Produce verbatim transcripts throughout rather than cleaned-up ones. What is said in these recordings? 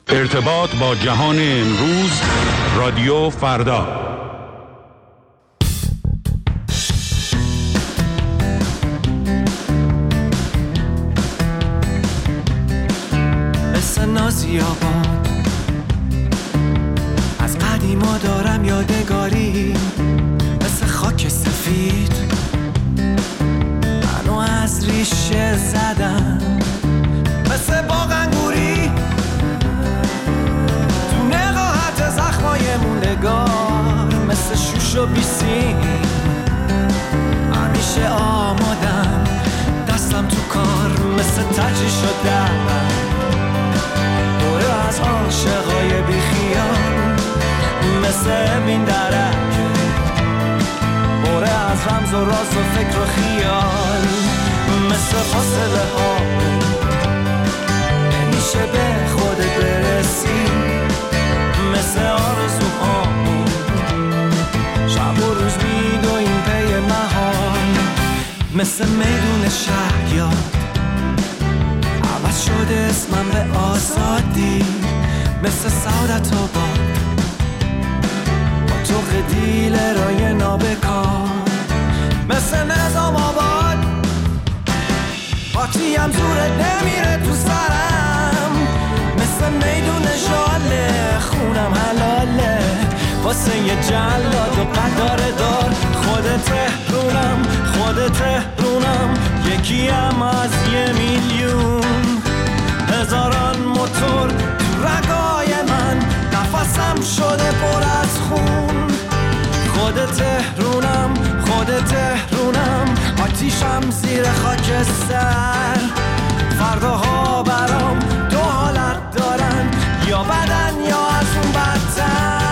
ارتباط با جهان امروز، رادیو فردا. مثل نازیابان از قدیما دارم یادگاری، مثل خاک سفید منو از ریشه زدم، مثل باغ انگوری تو نقاهت زخمای موندگار، مثل شوش و بیسیم همیشه آمادم، دستم تو کار مثل تجری شدم، دوره از عاشقای بیخیال مثل بین درک، دوره از رمز و راز و فکر و خیال، مثل فاصله ها نمیشه به خودت برسی، مثل آرزوها شب و روز میدویم پی محال، مثل میدون شهریار عوض شده اسمم به آزادی، مثل سعادت آباد با تو دیل رای نابکار، مثل نظام آباد پاچیم زورت نمیره تو سرم، مثل میدون ژاله خونم حلاله واسه یه جلاد و قدار دار، خود تهرونم خود تهرونم یکیم از یه میلیون، هزاران موتور تو رگای من نفسم شده پر از خون، خود تهرونم خود تهرونم آتیشم زیر خاکستر، فرداها برام دو حالت دارن، یا بدن یا از اون بدتر.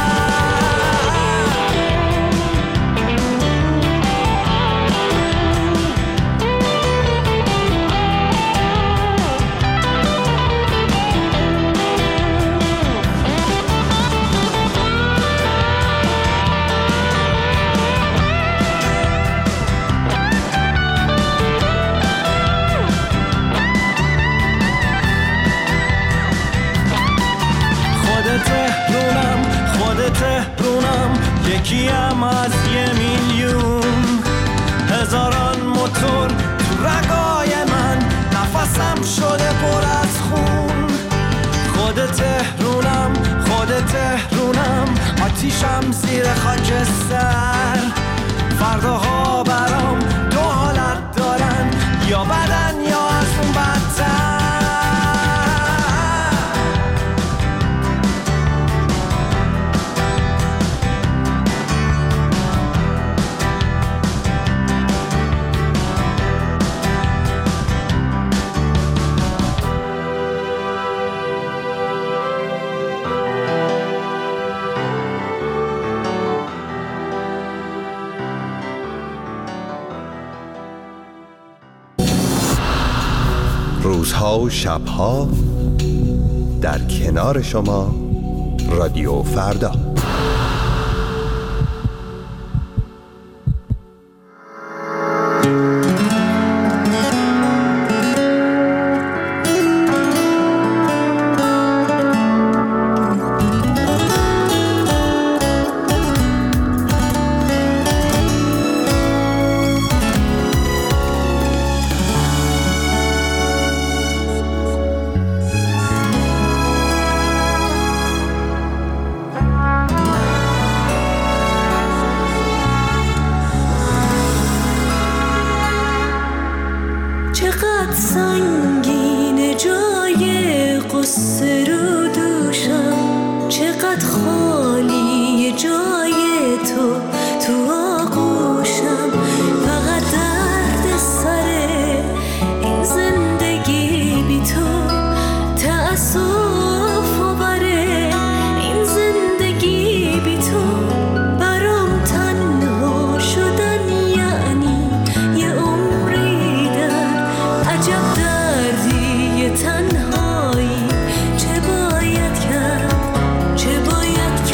تهرونم یکیم از یه میلیون، هزاران موتور تو رگای من نفسم شده پر از خون، خود تهرونم خود تهرونم آتیشم زیر خاکستر، فرداها برام دو حالت دارن، یا بدن یا از اون بدتر. روزها و شبها در کنار شما، رادیو فردا. تنهایی چه باید کرد، چه باید کرد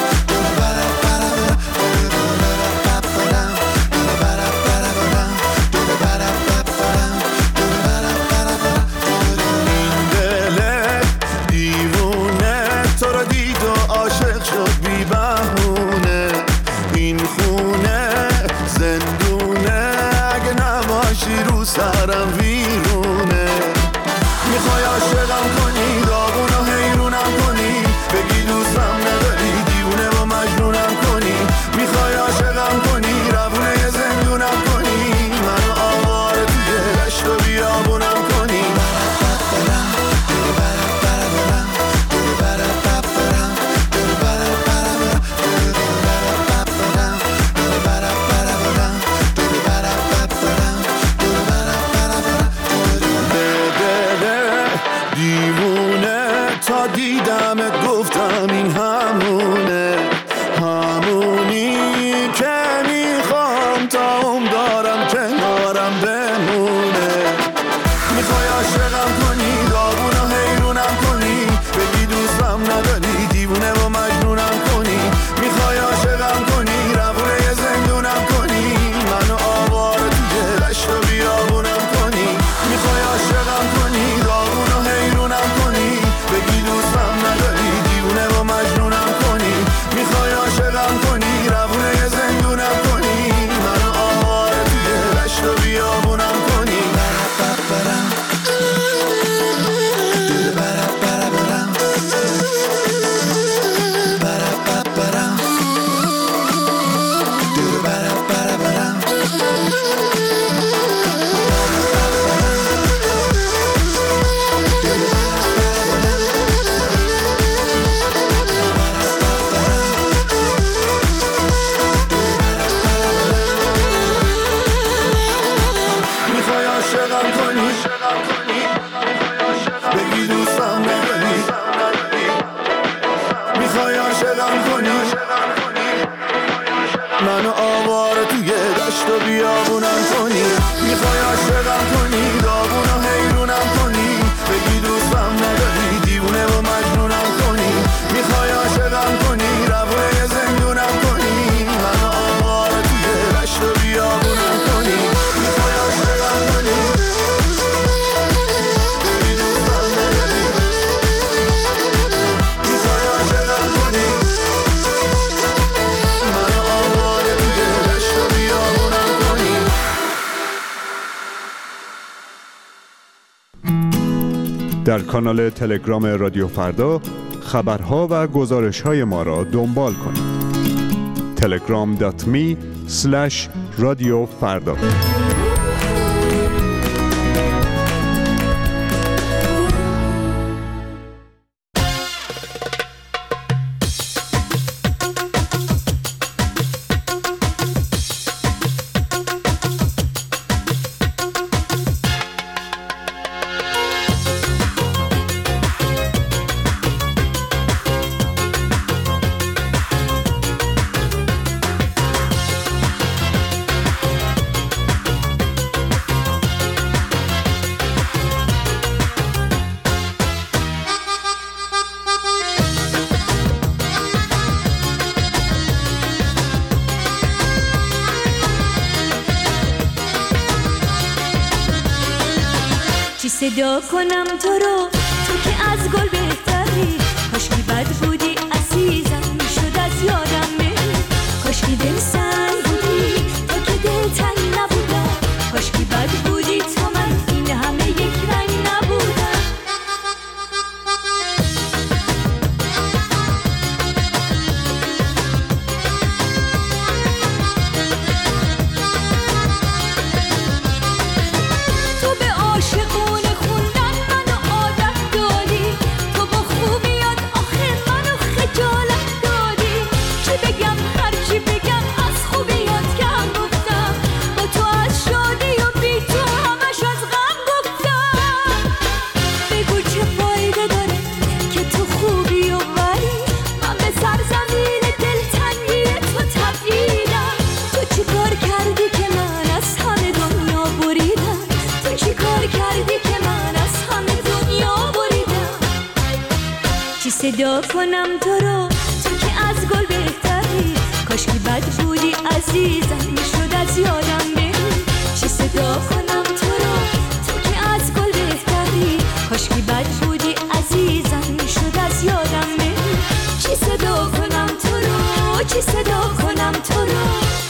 عاشقم کنی، داغون و حیرونم کنی، بگی دوستم نداری، دیوونه و مجنونم کنی. میخوای عاشقم کنی، روونه زندونم کنی، منو آواره توی دشت و بیابونم کنی. میخوای عاشقم کنی، بگی دوستم نداری، میخوای عاشقم کنی، منو آواره توی دشت و بیابونم کنی. در کانال تلگرام رادیو فردا خبرها و گزارش‌های ما را دنبال کنید. تلگرام دات می اسلش رادیو فردا. صدا کنم تو رو، تو که از گل بهتری، کاشکی بد بودی عزیزم میشد از یادم بری، کاشکی دل سنگ بودی تو که دل تنگ نبودم، کاشکی بد بودی تا من این همه یک رنگ نبودم. تو به عاشقون خوندن منو عادت دادی، تو با خوبیات آخه منو خجالت دادی. چی بگم هرچی بگم از خوبیات کم گفتم، با تو از شادی و بی تو همش از غم گفتم. بگو چه فایده داره که تو خوبی و ولی من به سرزمین دلتنگی تو تبعیدم. تو چی کار کردی که من از همه دنیا بریدم، تو چی کار کردی که من از همه دنیا بریدم. چی صدا کنم تو رو، تو که از گل بهتری، کاشکی بد بودی عزیزم میشد از یادم بری. چی صدا کنم تو رو، تو که از گل بهتری، کاشکی بد بودی عزیزم میشد از یادم بری. چی صدا کنم تو رو، چی صدا کنم تو رو.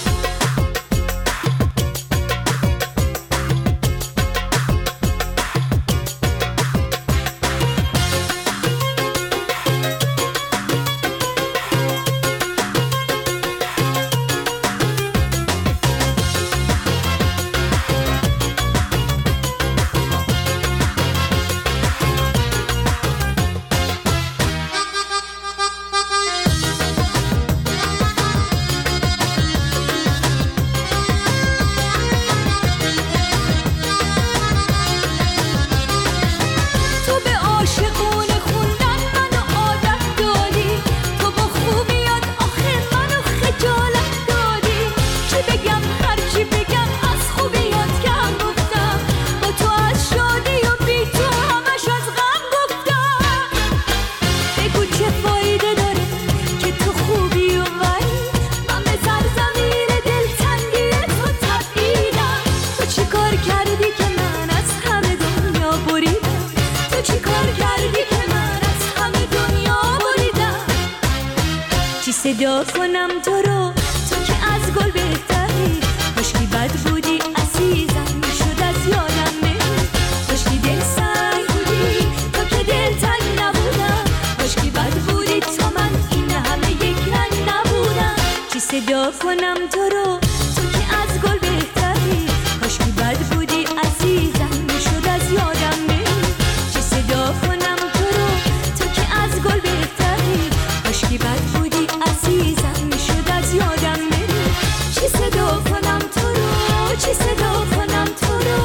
تو به عاشقون خوندن منو عادت دادی، تو با خوبیات آخه منو خجالت دادی. چی بگم هرچی بگم از خوبیات کم گفتم، با تو از شادی و بی تو همش از غم گفتم. بگو چه فایده داره که تو خوبی و ولی من به سرزمین دلتنگی تو تبعیدم. تو چی کار کردی که من از همه دنیا بریدم، تو چی کار کردی که من از همه دنیا بریدم. چی صدا کنم تو رو، تو که از گل بهتری، کاشکی بد بودی عزیزم میشد از یادم بری. کاشکی دل سنگ بودی تو که دل تنگ نبودم، کاشکی بد بودی تا من این همه یک رنگ نبودم. چی صدا کنم تو رو، تو که از گل بهتری، کاشکی بد بودی عزیزم میشد از یادم بری. چی صدا کنم تو رو، تو که از گل بهتری، کاشکی بد بودی عزیزم میشد از یادم بری. چی صدا کنم تو رو، چی صدا کنم تو رو.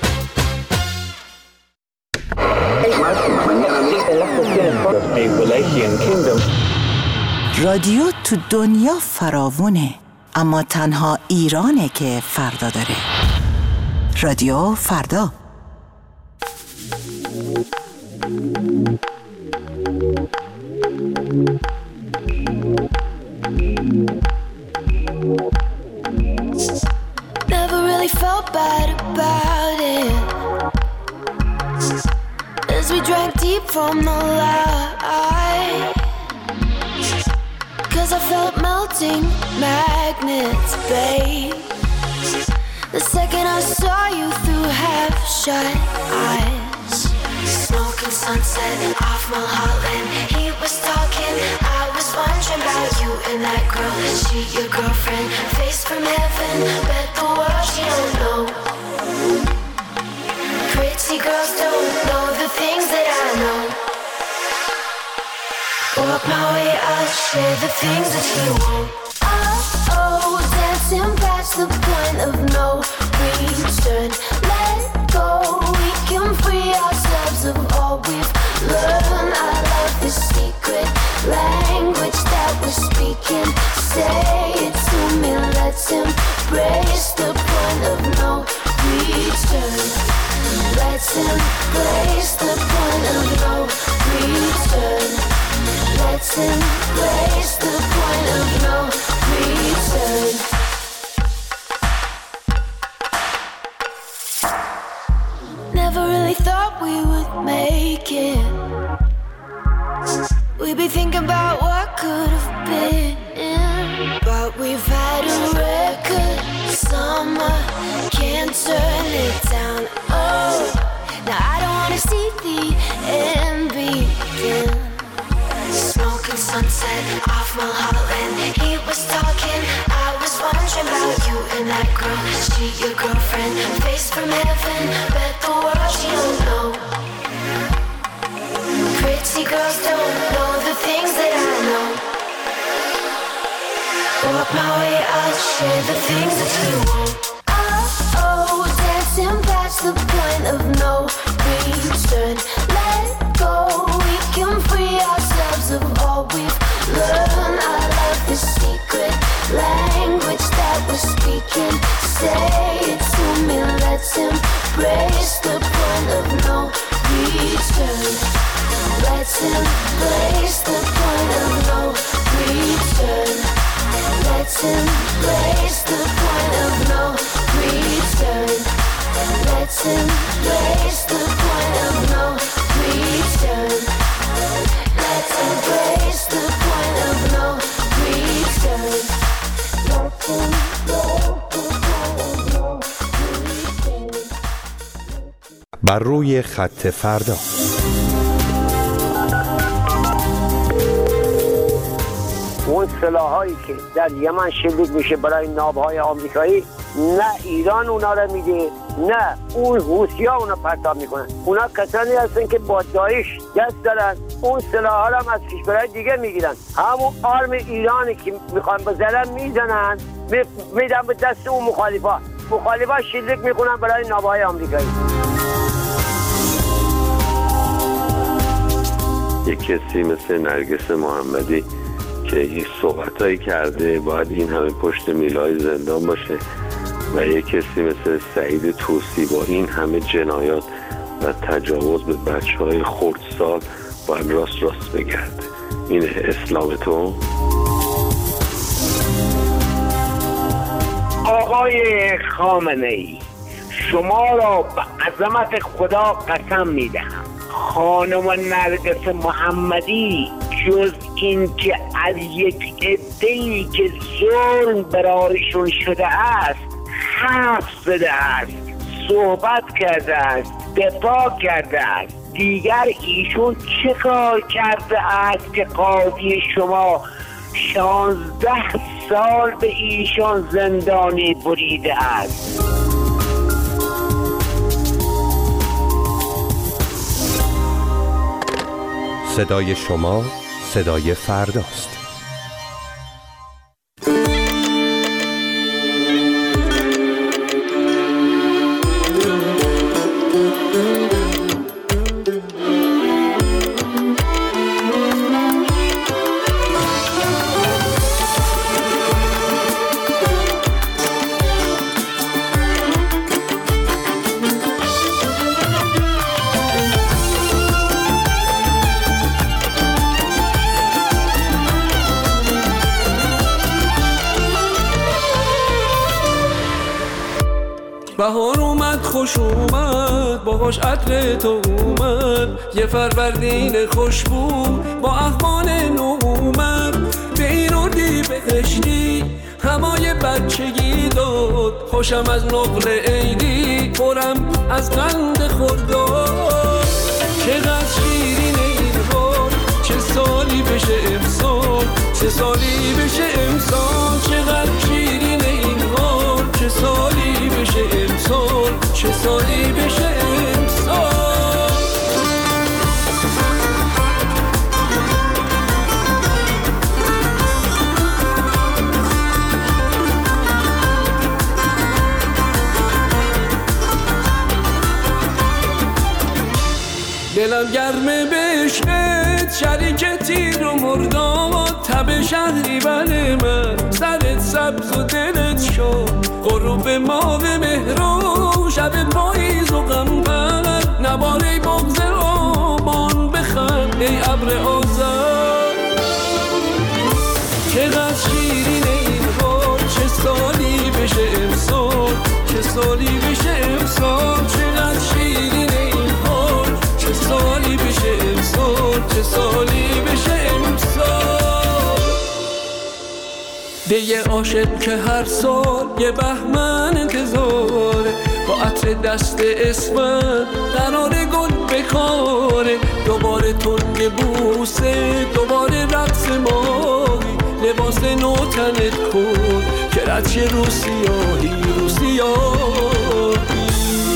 رادیو تو دنیا فراوونه، اما تنها ایرانه که فردا داره. رادیو فردا. Never really felt bad about it as we drank deep from the light, 'cause I felt melting magnets, babe. The second I saw you through half-shut eyes, smoking sunset off Mulholland. He was talking, I was wondering about you and that girl. Is she your girlfriend? Face from heaven, bet the world she don't know. Pretty girls don't know the things that I know. Walk my way, I'll share the things that you won't. Oh, oh, dancing past the point of no return. Let go, we can free ourselves of all we've learned. I love the secret language that we're speaking. Say it to me, let's embrace the point of no return. Let's embrace the point of no return. Let's embrace the point of no return. Never really thought we would make it. We'd be thinking about what could have been, but we've had a record summer, can't turn it down. Oh, now I don't wanna see the end begin. Smoking sunset off Mulholland. He was talking, I was wondering about you and that girl. Is she your girlfriend? Face from heaven, bet the world she don't know. Pretty girls don't know the things that I know. Walk my way, I'll share the things that you won't. Oh, oh, dancing past the point of no return. Let go, we can free ourselves of all we've learned. I love the secret language that we're speaking. Say it to me, let's embrace the point of no return. Let's embrace the point of no return. Let's embrace the point of no return. Let's embrace the point of no return. Let's embrace the point of no return. Let's embrace the point of no return. بر روی خط فردا. اون سلاحایی که در یمن شلیک میشه برای ناوهای آمریکایی، نه ایران اونا رو میده، نه اون حوثی‌ها اونا پرتاب میکنن. اونا کسانی هستن که با داعش دست دارن، اون سلاح‌ها رو هم از کشورهای دیگه میگیرن. همون آرم ایرانی که میخوان بزنن میزنن، میدن به دست اون مخالفا. مخالفا شلیک میکنن برای ناوهای آمریکایی. یک کسی مثل نرگس محمدی که این صحبتایی کرده باید این همه پشت میلای زندان باشه و یک کسی مثل سعید طوسی با این همه جنایات و تجاوز به بچه‌های خردسال باید راست راست بگرده. اینه اسلام تو؟ آقای خامنه‌ای، شما را به عظمت خدا قسم میدهم خانم نرگس محمدی جز این که از یک عده‌ای که ظلم برایشون شده است حرف زده است، صحبت کرده است، دفاع کرده است، دیگر ایشون چه کار کرده است که قاضی شما شانزده سال به ایشان زندانی بریده است؟ صدای شما صدای فرداست. بهار اومد خوش اومد باهاش عطر تو اومد یه فروردین خوشبو با اخوان نو اومد به این اردی بهشتی همای بچگی داد خوشم از نقل عیدی پرم از قند خورداد چقدر شیرین این حال چه سالی بشه امسال چه سالی بشه امسال چقدر شیرین این حال چه سالی بشه امسال چه سالی بشه امسال دلم گرمه بشت شریک تیر و مرداد تب شهری بله من سرت سبز و دلت شد غروب ماه مهرو شب پاییز و غمبر نباره بغض آبان بخند ای ابر آذر چقدر شیرین این حال چه سالی بشه امسال چه سالی بشه امسال چقدر شیرین این حال چه سالی بشه امسال چه سالی بشه امسال دیگه عاشق که هر سال یه بهمن انتظاره با عطر دست اسمن قرار گل بکاره دوباره تنگ بوسه دوباره رقص ماهی لباس نو تنت کن که رچه رو سیاهی رو سیاهی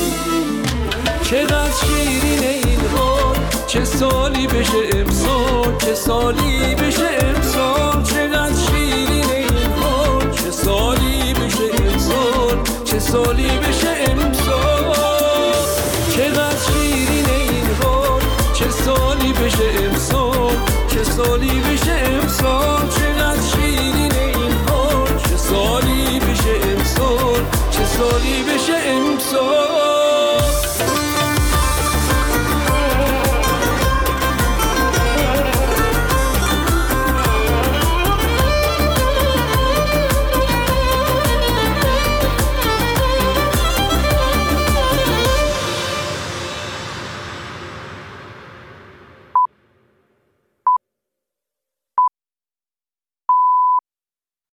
چقدر شیرین این حال چه سالی بشه امسال چه سالی بشه امسال چقدر شیرین این حال چه سالی بشه امسال چه سالی بشه امسال چقدر شیرین این حال چه سالی بشه امسال چه سالی بشه